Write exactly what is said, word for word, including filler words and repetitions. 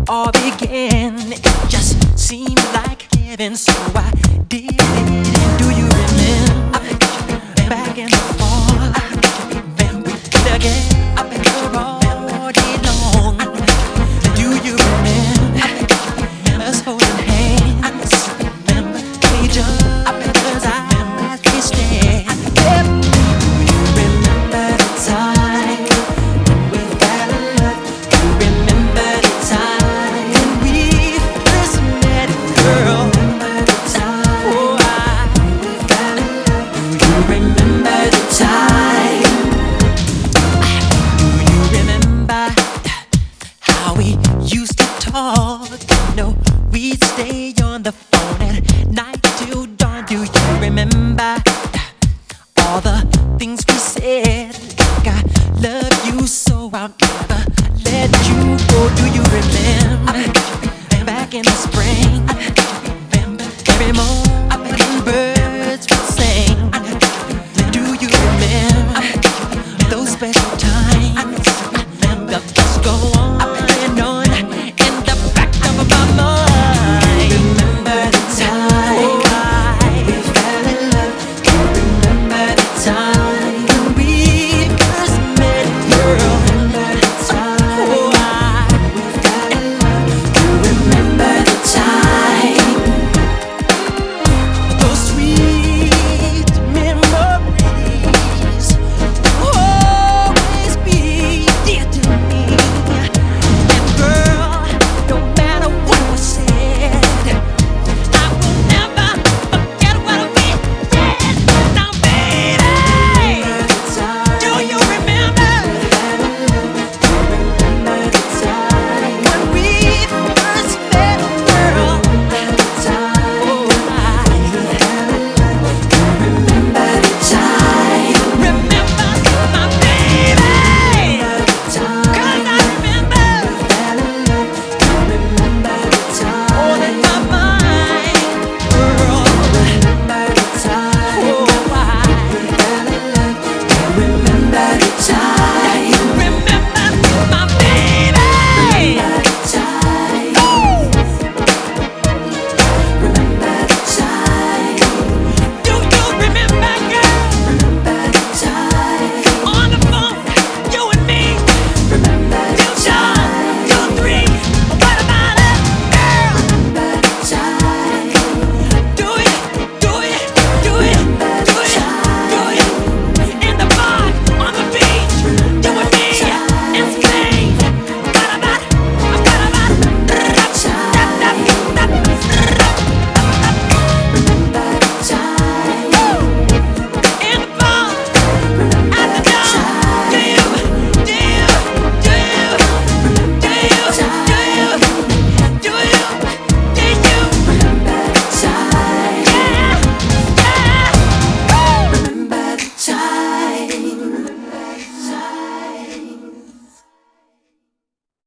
all began. It just seemed like heaven, so I did it. And do you remember back in the fall? When we did again all day long. Do you remember us holding hands? Remember each other's eyes we stared. Do you remember the time when we fell in love? Do you remember the time when we first met, girl? Remember the time, oh, I, when we fell in love? Do you remember the time? Do you remember how we used to talk? You know, we'd stay on the phone at night till dawn. Do you remember all the things we said? Like I love you so I'll never let you go. Do you remember back in the spring?